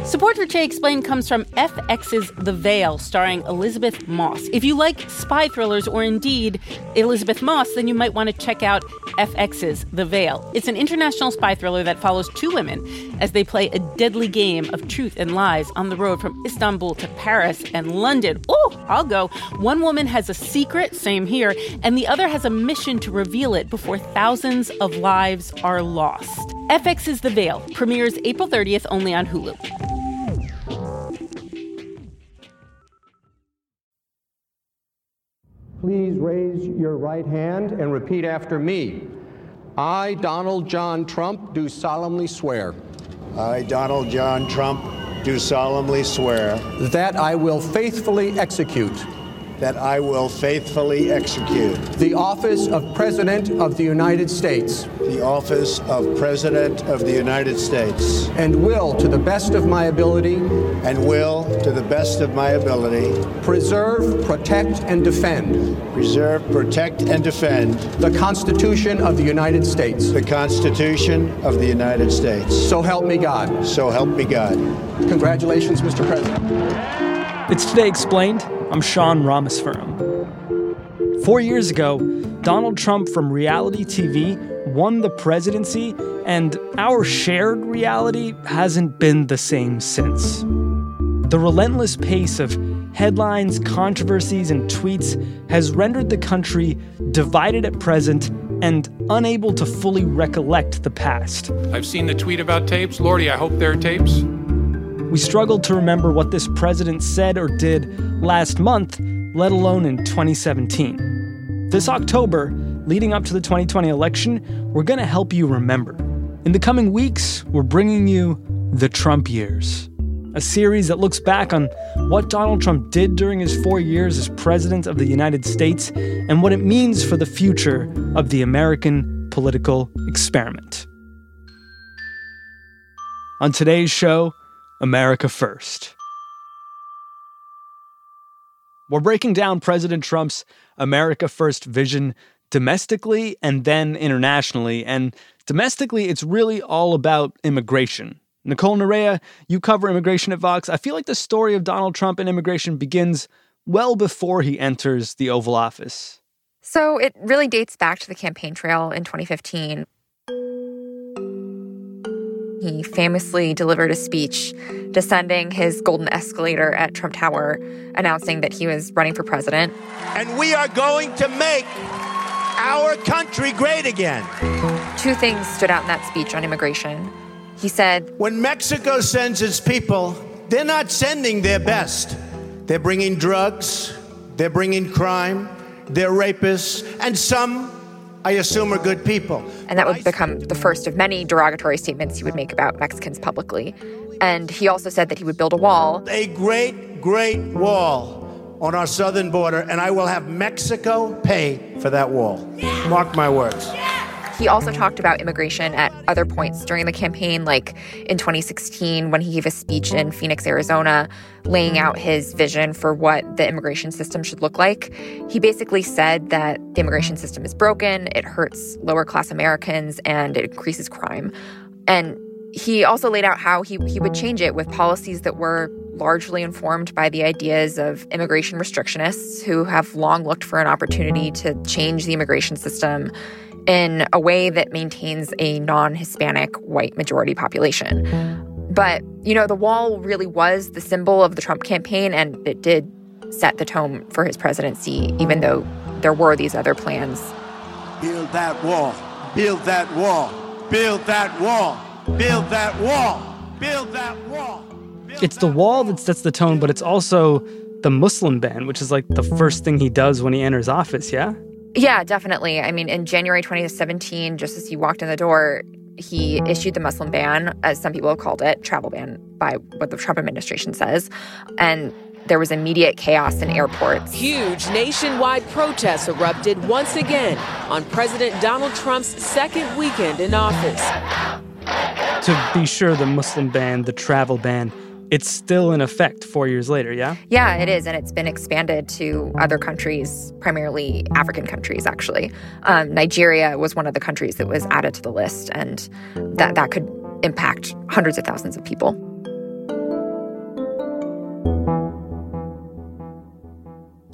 Support for Che Explained comes from FX's The Veil, starring Elizabeth Moss. If you like spy thrillers or indeed Elizabeth Moss, then you might want to check out FX's The Veil. It's an international spy thriller that follows two women as they play a deadly game of truth and lies on the road from Istanbul to Paris and London. Oh, I'll go. One woman has a secret, same here, and the other has a mission to reveal it before thousands of lives are lost. FX's The Veil premieres April 30th only on Hulu. Please raise your right hand and repeat after me. I, Donald John Trump, do solemnly swear. I, Donald John Trump, do solemnly swear. That I will faithfully execute. That I will faithfully execute. The office of President of the United States. The office of President of the United States. And will, to the best of my ability. And will, to the best of my ability. Preserve, protect, and defend. Preserve, protect, and defend. The Constitution of the United States. The Constitution of the United States. So help me God. So help me God. Congratulations, Mr. President. It's Today Explained. I'm Sean Ramaswamy. 4 years ago, Donald Trump from reality TV won the presidency, and our shared reality hasn't been the same since. The relentless pace of headlines, controversies, and tweets has rendered the country divided at present and unable to fully recollect the past. I've seen the tweet about tapes. Lordy, I hope there are tapes. We struggled to remember what this president said or did last month, let alone in 2017. This October, leading up to the 2020 election, we're going to help you remember. In the coming weeks, we're bringing you The Trump Years, a series that looks back on what Donald Trump did during his 4 years as president of the United States and what it means for the future of the American political experiment. On today's show, America First. We're breaking down President Trump's America First vision domestically and then internationally. And domestically, it's really all about immigration. Nicole Nerea, you cover immigration at Vox. I feel like the story of Donald Trump and immigration begins well before he enters the Oval Office. So it really dates back to the campaign trail in 2015. He famously delivered a speech descending his golden escalator at Trump Tower, announcing that he was running for president. And we are going to make our country great again. Two things stood out in that speech on immigration. He said, when Mexico sends its people, they're not sending their best. They're bringing drugs, they're bringing crime, they're rapists, and some, I assume, are good people. And that would become the first of many derogatory statements he would make about Mexicans publicly. And he also said that he would build a wall. A great, great wall on our southern border, and I will have Mexico pay for that wall. Yeah. Mark my words. Yeah. He also talked about immigration at other points during the campaign, like in 2016 when he gave a speech in Phoenix, Arizona, laying out his vision for what the immigration system should look like. He basically said that the immigration system is broken, it hurts lower-class Americans, and it increases crime. And he also laid out how he would change it with policies that were largely informed by the ideas of immigration restrictionists who have long looked for an opportunity to change the immigration system in a way that maintains a non-Hispanic white majority population. But, you know, the wall really was the symbol of the Trump campaign, and it did set the tone for his presidency, even though there were these other plans. Build that wall. Build that wall. Build that wall. Build that wall. Build that wall. It's the wall that sets the tone, but it's also the Muslim ban, which is like the first thing he does when he enters office, yeah? Yeah, definitely. I mean, in January 2017, just as he walked in the door, he issued the Muslim ban, as some people have called it, travel ban by what the Trump administration says. And there was immediate chaos in airports. Huge nationwide protests erupted once again on President Donald Trump's second weekend in office. To be sure, the Muslim ban, the travel ban, it's still in effect 4 years later, yeah? Yeah, it is, and it's been expanded to other countries, primarily African countries, actually. Nigeria was one of the countries that was added to the list, and that could impact hundreds of thousands of people.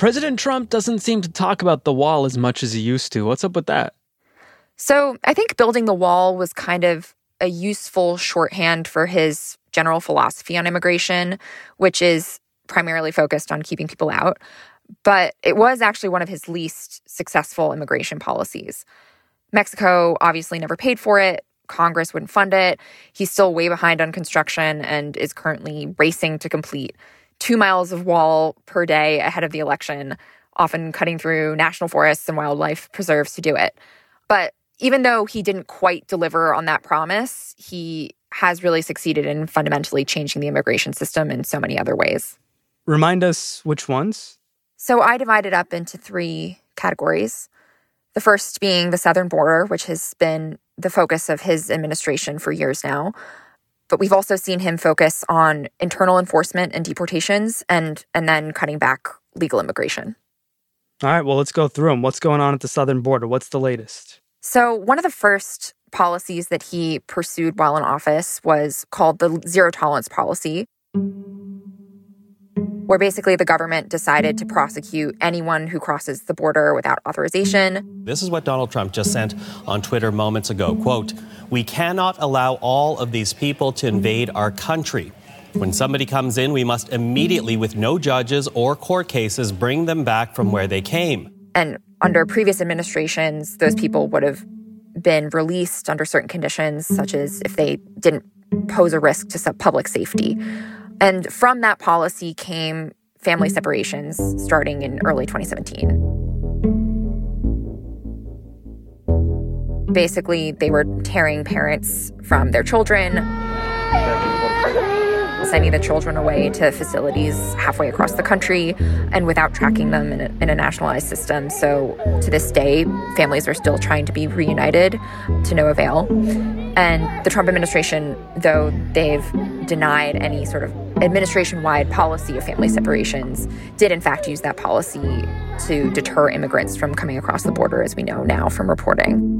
President Trump doesn't seem to talk about the wall as much as he used to. What's up with that? So I think building the wall was kind of a useful shorthand for his general philosophy on immigration, which is primarily focused on keeping people out. But it was actually one of his least successful immigration policies. Mexico obviously never paid for it. Congress wouldn't fund it. He's still way behind on construction and is currently racing to complete 2 miles of wall per day ahead of the election, often cutting through national forests and wildlife preserves to do it. But even though he didn't quite deliver on that promise, he has really succeeded in fundamentally changing the immigration system in so many other ways. Remind us which ones? So I divided up into 3 categories. The first being the southern border, which has been the focus of his administration for years now. But we've also seen him focus on internal enforcement and deportations and then cutting back legal immigration. All right, well, let's go through them. What's going on at the southern border? What's the latest? So one of the first policies that he pursued while in office was called the zero tolerance policy, where basically the government decided to prosecute anyone who crosses the border without authorization. This is what Donald Trump just sent on Twitter moments ago. Quote, "We cannot allow all of these people to invade our country. When somebody comes in, we must immediately, with no judges or court cases, bring them back from where they came." And under previous administrations, those people would have been released under certain conditions, such as if they didn't pose a risk to public safety. And from that policy came family separations starting in early 2017. Basically, they were tearing parents from their children, sending the children away to facilities halfway across the country and without tracking them in a nationalized system. So to this day, families are still trying to be reunited to no avail. And the Trump administration, though they've denied any sort of administration-wide policy of family separations, did in fact use that policy to deter immigrants from coming across the border, as we know now from reporting.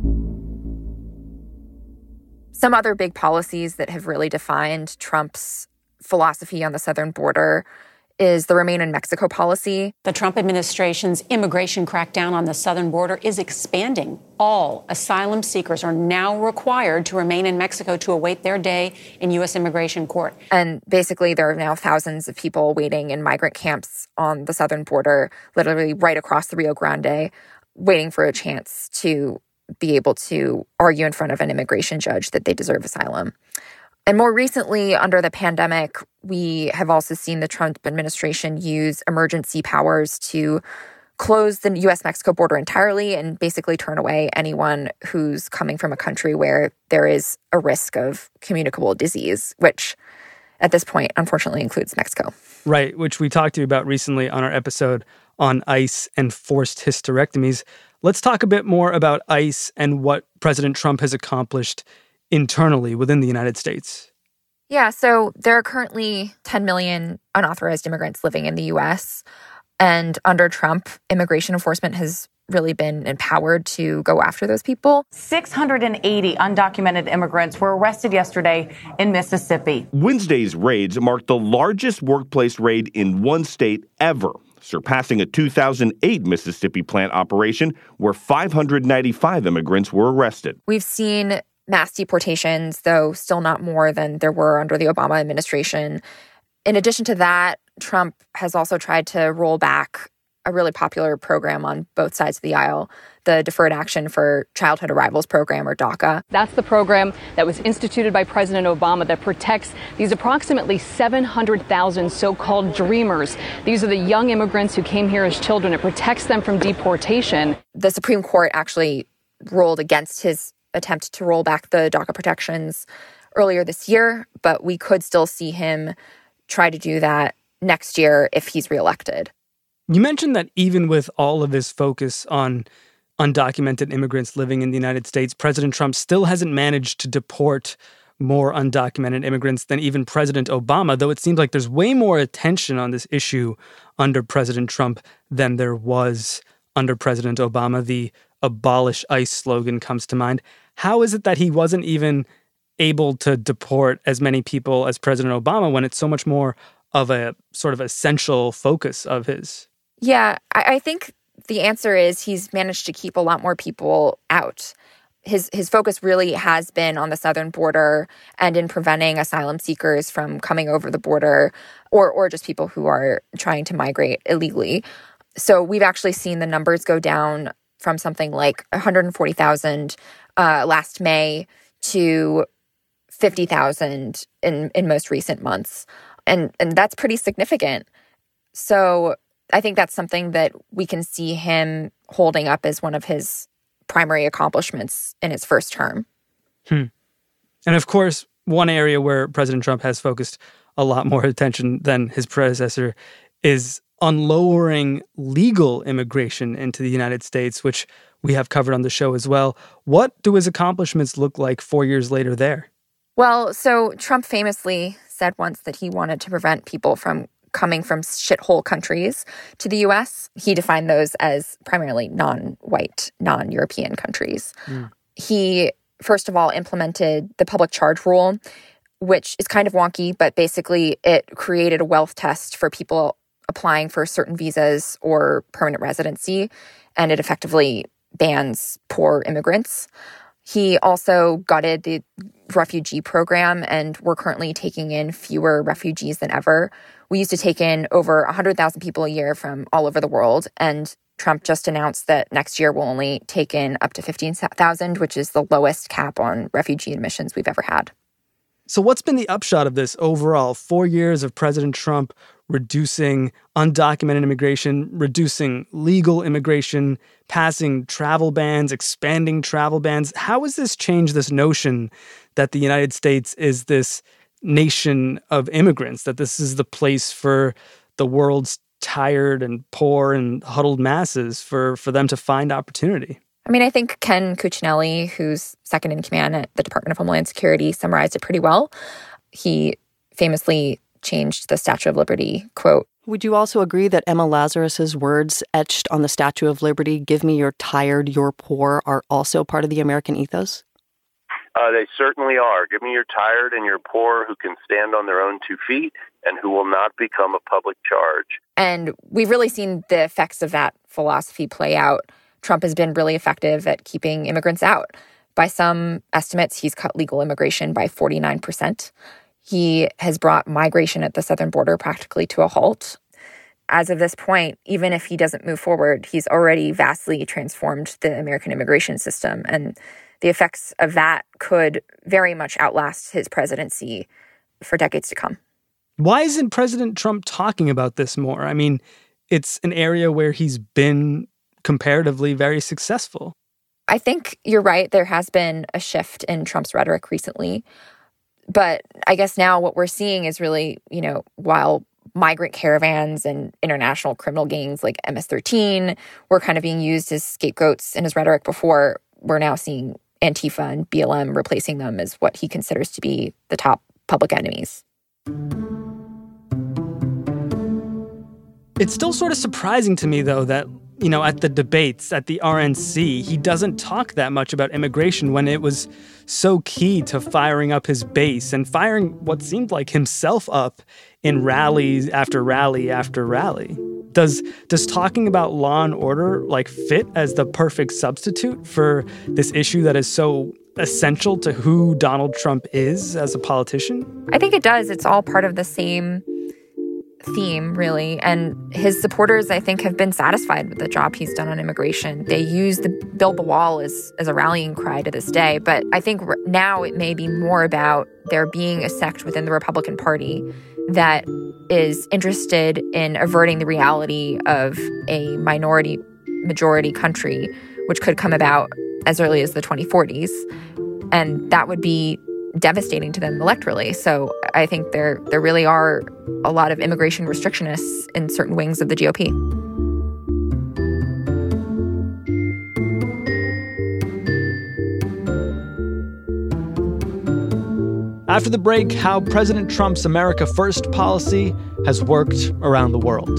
Some other big policies that have really defined Trump's philosophy on the southern border is the Remain in Mexico policy. The Trump administration's immigration crackdown on the southern border is expanding. All asylum seekers are now required to remain in Mexico to await their day in U.S. immigration court. And basically, there are now thousands of people waiting in migrant camps on the southern border, literally right across the Rio Grande, waiting for a chance to be able to argue in front of an immigration judge that they deserve asylum. And more recently, under the pandemic, we have also seen the Trump administration use emergency powers to close the U.S.-Mexico border entirely and basically turn away anyone who's coming from a country where there is a risk of communicable disease, which at this point, unfortunately, includes Mexico. Right, which we talked to you about recently on our episode on ICE and forced hysterectomies. Let's talk a bit more about ICE and what President Trump has accomplished internally within the United States. Yeah, so there are currently 10 million unauthorized immigrants living in the U.S., and under Trump, immigration enforcement has really been empowered to go after those people. 680 undocumented immigrants were arrested yesterday in Mississippi. Wednesday's raids marked the largest workplace raid in one state ever, surpassing a 2008 Mississippi plant operation where 595 immigrants were arrested. We've seen mass deportations, though still not more than there were under the Obama administration. In addition to that, Trump has also tried to roll back a really popular program on both sides of the aisle, the Deferred Action for Childhood Arrivals program, or DACA. That's the program that was instituted by President Obama that protects these approximately 700,000 so-called dreamers. These are the young immigrants who came here as children. It protects them from deportation. The Supreme Court actually ruled against his attempt to roll back the DACA protections earlier this year, but we could still see him try to do that next year if he's reelected. You mentioned that even with all of his focus on undocumented immigrants living in the United States, President Trump still hasn't managed to deport more undocumented immigrants than even President Obama, though it seems like there's way more attention on this issue under President Trump than there was under President Obama. The Abolish ICE slogan comes to mind. How is it that he wasn't even able to deport as many people as President Obama when it's so much more of a sort of essential focus of his? Yeah, I think the answer is he's managed to keep a lot more people out. His focus really has been on the southern border and in preventing asylum seekers from coming over the border or just people who are trying to migrate illegally. So we've actually seen the numbers go down from something like 140,000 last May to 50,000 in most recent months. And that's pretty significant. So I think that's something that we can see him holding up as one of his primary accomplishments in his first term. And of course, one area where President Trump has focused a lot more attention than his predecessor is on lowering legal immigration into the United States, which we have covered on the show as well. What do his accomplishments look like 4 years later there? Well, so Trump famously said once that he wanted to prevent people from coming from shithole countries to the U.S. He defined those as primarily non-white, non-European countries. He, first of all, implemented the public charge rule, which is kind of wonky, but basically it created a wealth test for people applying for certain visas or permanent residency, and it effectively bans poor immigrants. He also gutted the refugee program, and we're currently taking in fewer refugees than ever. We used to take in over 100,000 people a year from all over the world, and Trump just announced that next year we'll only take in up to 15,000, which is the lowest cap on refugee admissions we've ever had. So what's been the upshot of this overall? 4 years of President Trump reducing undocumented immigration, reducing legal immigration, passing travel bans, expanding travel bans. How has this changed this notion that the United States is this nation of immigrants, that this is the place for the world's tired and poor and huddled masses for them to find opportunity? I mean, I think Ken Cuccinelli, who's second in command at the Department of Homeland Security, summarized it pretty well. He famously changed the Statue of Liberty quote. Would you also agree that Emma Lazarus's words etched on the Statue of Liberty, "Give me your tired, your poor," are also part of the American ethos? They certainly are. Give me your tired and your poor who can stand on their own 2 feet and who will not become a public charge. And we've really seen the effects of that philosophy play out. Trump has been really effective at keeping immigrants out. By some estimates, he's cut legal immigration by 49%. He has brought migration at the southern border practically to a halt. As of this point, even if he doesn't move forward, he's already vastly transformed the American immigration system. And the effects of that could very much outlast his presidency for decades to come. Why isn't President Trump talking about this more? I mean, it's an area where he's been comparatively very successful. I think you're right. There has been a shift in Trump's rhetoric recently. But I guess now what we're seeing is really, while migrant caravans and international criminal gangs like MS-13 were kind of being used as scapegoats in his rhetoric before, we're now seeing Antifa and BLM replacing them as what he considers to be the top public enemies. It's still sort of surprising to me, though, that, at the debates, at the RNC, he doesn't talk that much about immigration when it was so key to firing up his base and firing what seemed like himself up in rallies after rally after rally. Does talking about law and order fit as the perfect substitute for this issue that is so essential to who Donald Trump is as a politician? I think it does. It's all part of the same theme, really. And his supporters, I think, have been satisfied with the job he's done on immigration. They use the build the wall as a rallying cry to this day. But I think now it may be more about there being a sect within the Republican Party that is interested in averting the reality of a minority-majority country, which could come about as early as the 2040s. And that would be devastating to them electorally. So I think there really are a lot of immigration restrictionists in certain wings of the GOP. After the break, how President Trump's America First policy has worked around the world.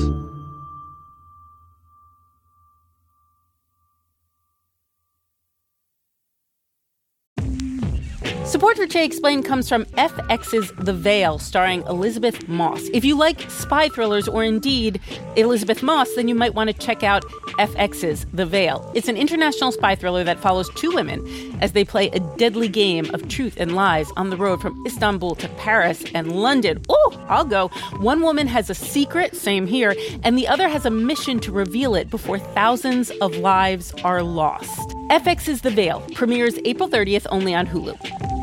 Support for RJ Explained comes from FX's The Veil, starring Elizabeth Moss. If you like spy thrillers or indeed Elizabeth Moss, then you might want to check out FX's The Veil. It's an international spy thriller that follows two women as they play a deadly game of truth and lies on the road from Istanbul to Paris and London. Oh, I'll go. One woman has a secret, same here, and the other has a mission to reveal it before thousands of lives are lost. FX's The Veil premieres April 30th only on Hulu.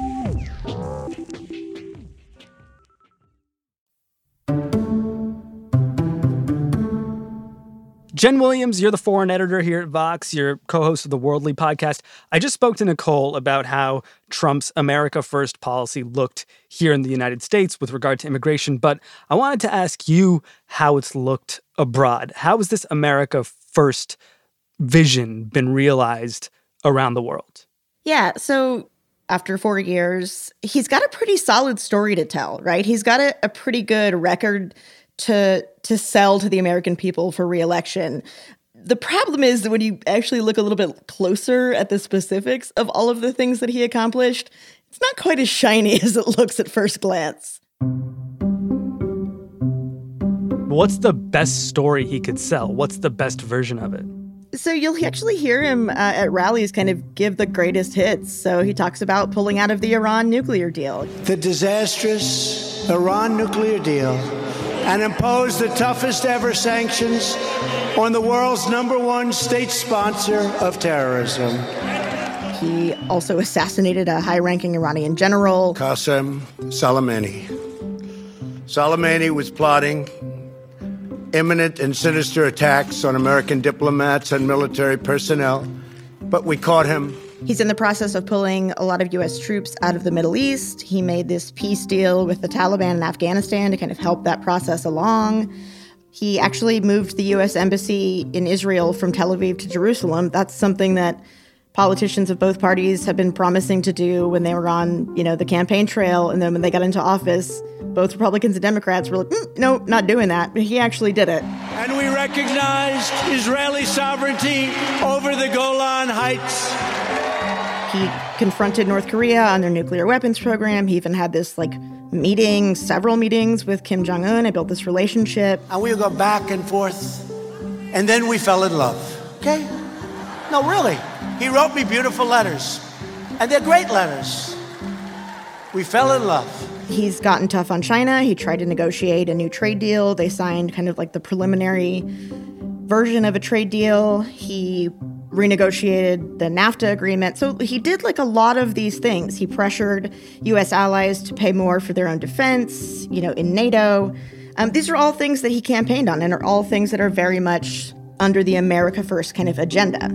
Jen Williams, you're the foreign editor here at Vox. You're co-host of the Worldly podcast. I just spoke to Nicole about how Trump's America First policy looked here in the United States with regard to immigration, but I wanted to ask you how it's looked abroad. How has this America First vision been realized around the world? Yeah, so after 4 years, he's got a pretty solid story to tell, right? He's got a pretty good record to sell to the American people for re-election. The problem is that when you actually look a little bit closer at the specifics of all of the things that he accomplished, it's not quite as shiny as it looks at first glance. What's the best story he could sell? What's the best version of it? So you'll actually hear him at rallies kind of give the greatest hits. So he talks about pulling out of the Iran nuclear deal. The disastrous Iran nuclear deal, and impose the toughest ever sanctions on the world's #1 state sponsor of terrorism. He also assassinated a high-ranking Iranian general, Qasem Soleimani. Soleimani was plotting imminent and sinister attacks on American diplomats and military personnel, but we caught him. He's in the process of pulling a lot of U.S. troops out of the Middle East. He made this peace deal with the Taliban in Afghanistan to kind of help that process along. He actually moved the U.S. embassy in Israel from Tel Aviv to Jerusalem. That's something that politicians of both parties have been promising to do when they were on, the campaign trail. And then when they got into office, both Republicans and Democrats were like, no, not doing that. But he actually did it. And we recognized Israeli sovereignty over the Golan Heights. He confronted North Korea on their nuclear weapons program. He even had this, several meetings with Kim Jong-un. I built this relationship. And we would go back and forth. And then we fell in love. Okay? No, really. He wrote me beautiful letters. And they're great letters. We fell in love. He's gotten tough on China. He tried to negotiate a new trade deal. They signed kind of like the preliminary version of a trade deal. He renegotiated the NAFTA agreement. So he did a lot of these things. He pressured U.S. allies to pay more for their own defense, in NATO. These are all things that he campaigned on and are all things that are very much under the America First kind of agenda.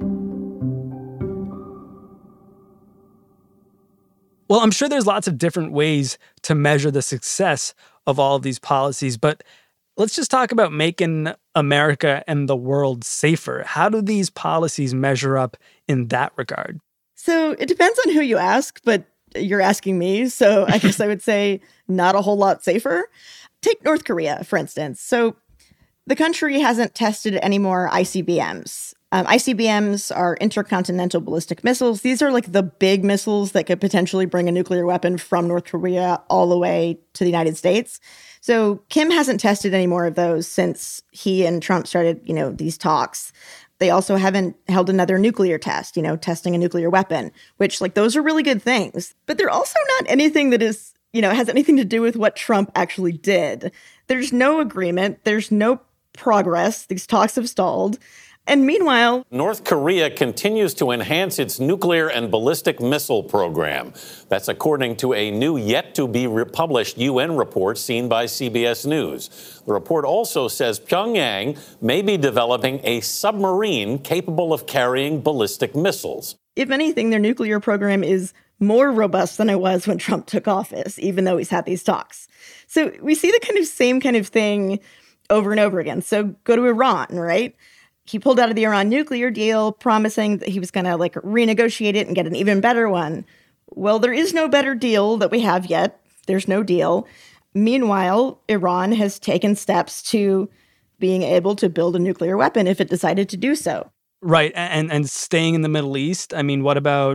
Well, I'm sure there's lots of different ways to measure the success of all of these policies, but let's just talk about making America and the world safer. How do these policies measure up in that regard? So it depends on who you ask, but you're asking me, so I guess I would say not a whole lot safer. Take North Korea, for instance. So the country hasn't tested any more ICBMs. ICBMs are intercontinental ballistic missiles. These are the big missiles that could potentially bring a nuclear weapon from North Korea all the way to the United States. So Kim hasn't tested any more of those since he and Trump started, these talks. They also haven't held another nuclear test, testing a nuclear weapon, which those are really good things. But they're also not anything that is, has anything to do with what Trump actually did. There's no agreement. There's no progress. These talks have stalled. And meanwhile, North Korea continues to enhance its nuclear and ballistic missile program. That's according to a new yet-to-be-published UN report seen by CBS News. The report also says Pyongyang may be developing a submarine capable of carrying ballistic missiles. If anything, their nuclear program is more robust than it was when Trump took office, even though he's had these talks. So we see the same kind of thing over and over again. So go to Iran, right? He pulled out of the Iran nuclear deal, promising that he was going to renegotiate it and get an even better one. Well, there is no better deal that we have yet. There's no deal. Meanwhile, Iran has taken steps to being able to build a nuclear weapon if it decided to do so. Right. And staying in the Middle East. I mean, what about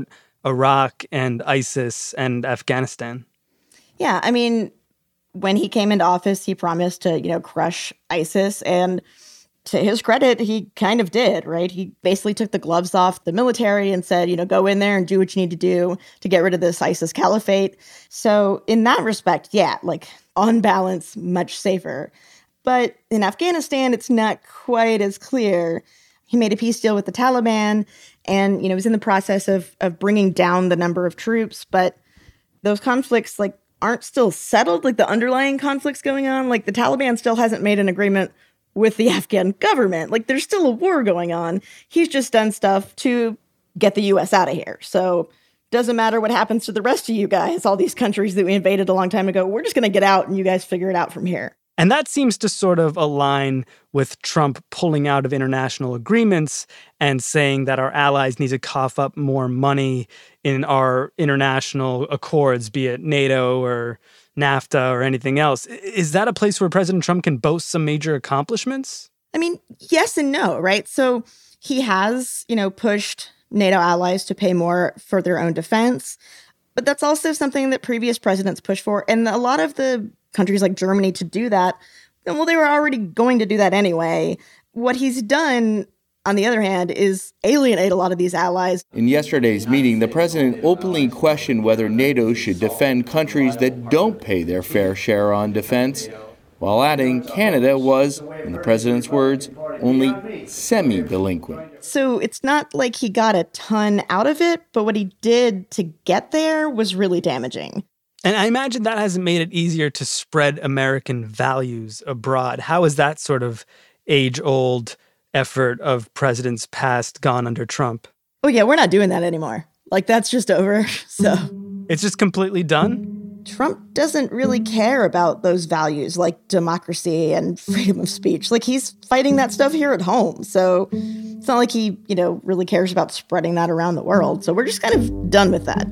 Iraq and ISIS and Afghanistan. Yeah, I mean, when he came into office, he promised to, crush ISIS. And to his credit, he kind of did, right? He basically took the gloves off the military and said, go in there and do what you need to do to get rid of this ISIS caliphate. So in that respect, yeah, on balance, much safer. But in Afghanistan, it's not quite as clear. He made a peace deal with the Taliban and, was in the process of bringing down the number of troops. But those conflicts, aren't still settled, the underlying conflicts going on. The Taliban still hasn't made an agreement with the Afghan government. There's still a war going on. He's just done stuff to get the U.S. out of here. So doesn't matter what happens to the rest of you guys, all these countries that we invaded a long time ago, we're just going to get out and you guys figure it out from here. And that seems to sort of align with Trump pulling out of international agreements and saying that our allies need to cough up more money in our international accords, be it NATO or NAFTA or anything else. Is that a place where President Trump can boast some major accomplishments? I mean, yes and no, right? So he has, pushed NATO allies to pay more for their own defense. But that's also something that previous presidents pushed for. And a lot of the countries like Germany to do that, well, they were already going to do that anyway. What he's done, on the other hand, is alienate a lot of these allies. In yesterday's meeting, the president openly questioned whether NATO should defend countries that don't pay their fair share on defense, while adding Canada was, in the president's words, only semi-delinquent. So it's not like he got a ton out of it, but what he did to get there was really damaging. And I imagine that hasn't made it easier to spread American values abroad. How has that sort of age-old effort of presidents past gone under Trump? Oh, yeah, we're not doing that anymore. That's just over, so. It's just completely done? Trump doesn't really care about those values like democracy and freedom of speech. He's fighting that stuff here at home. So it's not like he, really cares about spreading that around the world. So we're just kind of done with that.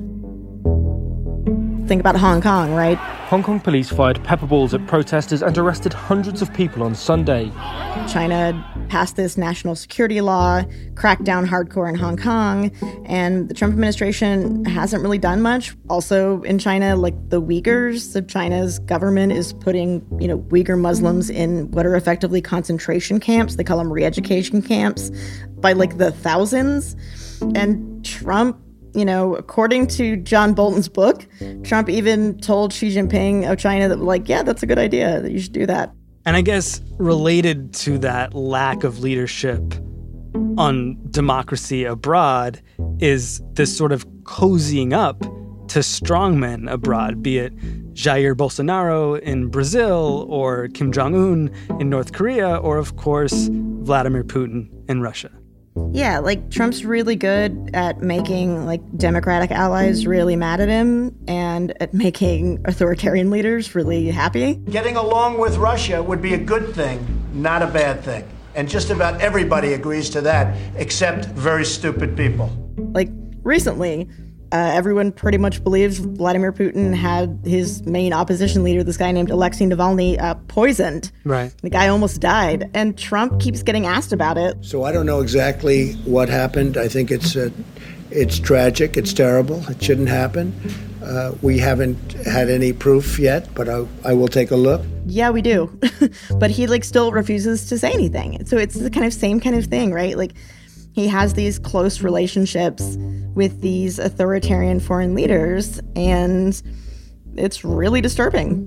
Think about Hong Kong, right? Hong Kong police fired pepper balls at protesters and arrested hundreds of people on Sunday. China passed this national security law, cracked down hardcore in Hong Kong, and the Trump administration hasn't really done much. Also in China, the Uyghurs of China's government is putting, Uyghur Muslims in what are effectively concentration camps. They call them re-education camps by the thousands. And Trump, according to John Bolton's book, Trump even told Xi Jinping of China that, yeah, that's a good idea, that you should do that. And I guess related to that lack of leadership on democracy abroad is this sort of cozying up to strongmen abroad, be it Jair Bolsonaro in Brazil or Kim Jong-un in North Korea or, of course, Vladimir Putin in Russia. Yeah, Trump's really good at making democratic allies really mad at him and at making authoritarian leaders really happy. Getting along with Russia would be a good thing, not a bad thing. And just about everybody agrees to that, except very stupid people. Recently, everyone pretty much believes Vladimir Putin had his main opposition leader, this guy named Alexei Navalny, poisoned. Right. The guy almost died, and Trump keeps getting asked about it. So I don't know exactly what happened. I think it's tragic. It's terrible. It shouldn't happen. We haven't had any proof yet, but I will take a look. Yeah, we do. But he still refuses to say anything. So it's the same kind of thing, right? He has these close relationships with these authoritarian foreign leaders, and it's really disturbing.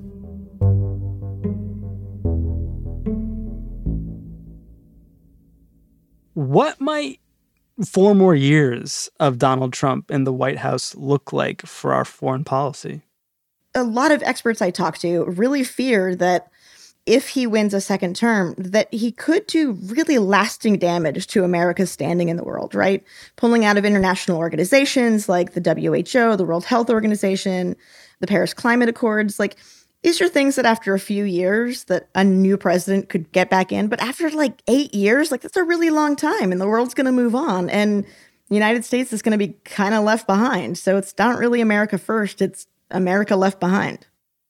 What might 4 more years of Donald Trump in the White House look like for our foreign policy? A lot of experts I talk to really fear that if he wins a second term, that he could do really lasting damage to America's standing in the world, right? Pulling out of international organizations like the WHO, the World Health Organization, the Paris Climate Accords. These are things that after a few years that a new president could get back in. But after 8 years, that's a really long time, and the world's going to move on. And the United States is going to be kind of left behind. So it's not really America first, it's America left behind.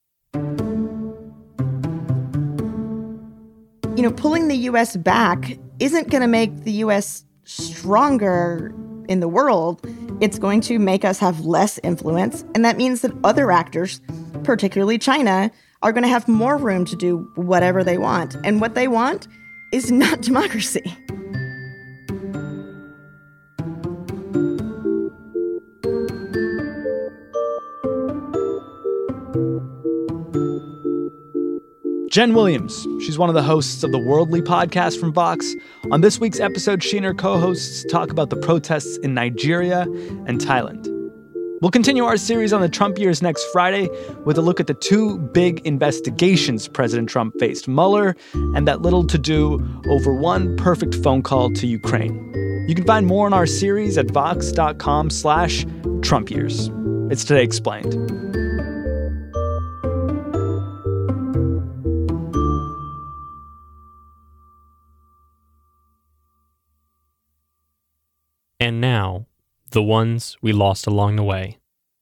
Pulling the U.S. back isn't going to make the U.S. stronger in the world. it's going to make us have less influence. And that means that other actors, particularly China, are going to have more room to do whatever they want. And what they want is not democracy. Jen Williams, she's one of the hosts of the Worldly podcast from Vox. On this week's episode, she and her co-hosts talk about the protests in Nigeria and Thailand. We'll continue our series on the Trump years next Friday with a look at the two big investigations President Trump faced, Mueller and that little to-do over one perfect phone call to Ukraine. You can find more on our series at vox.com/Trump years. It's Today Explained. And now, the ones we lost along the way.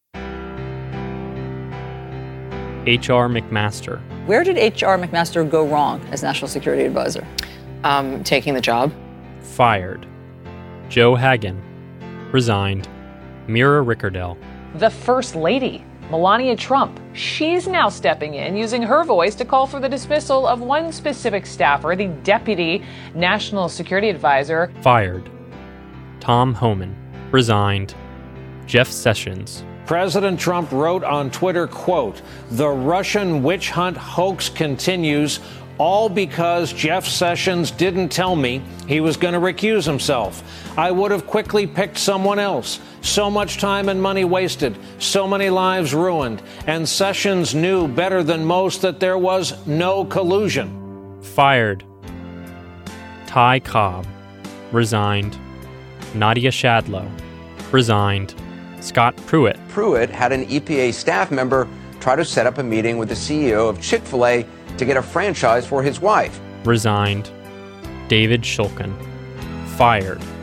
H.R. McMaster. Where did H.R. McMaster go wrong as National Security Advisor? Taking the job. Fired. Joe Hagan. Resigned. Mira Rickerdell. The First Lady, Melania Trump. She's now stepping in, using her voice to call for the dismissal of one specific staffer, the Deputy National Security Advisor. Fired. Tom Homan. Resigned. Jeff Sessions. President Trump wrote on Twitter, quote, "The Russian witch hunt hoax continues, all because Jeff Sessions didn't tell me he was going to recuse himself. I would have quickly picked someone else. So much time and money wasted, so many lives ruined, and Sessions knew better than most that there was no collusion." Fired. Ty Cobb. Resigned. Nadia Shadlow. Resigned. Scott Pruitt. Pruitt had an EPA staff member try to set up a meeting with the CEO of Chick-fil-A to get a franchise for his wife. Resigned. David Shulkin. Fired.